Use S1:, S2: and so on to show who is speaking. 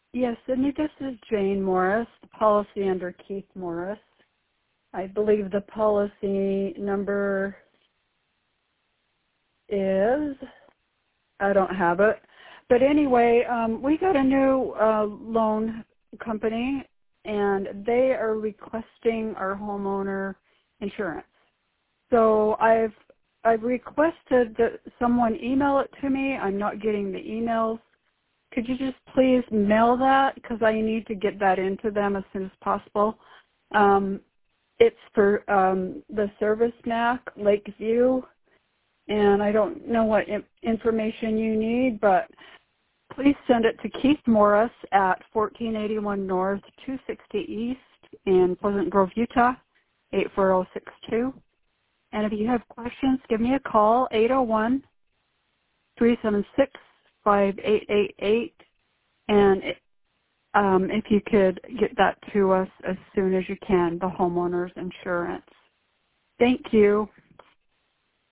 S1: Yes, Sydney, this is Jane Morris, the policy under Keith Morris. I believe the policy number is, I don't have it. But anyway, we got a new loan company, and they are requesting our homeowner insurance. So I've requested that someone email it to me. I'm not getting the emails. Could you just please mail that, because I need to get that into them as soon as possible. It's for the Service MAC, Lakeview, and I don't know what information you need, but please send it to Keith Morris at 1481 North, 260 East in Pleasant Grove, Utah, 84062. And if you have questions, give me a call, 801-376-5888. And if you could get that to us as soon as you can, the homeowner's insurance. Thank you.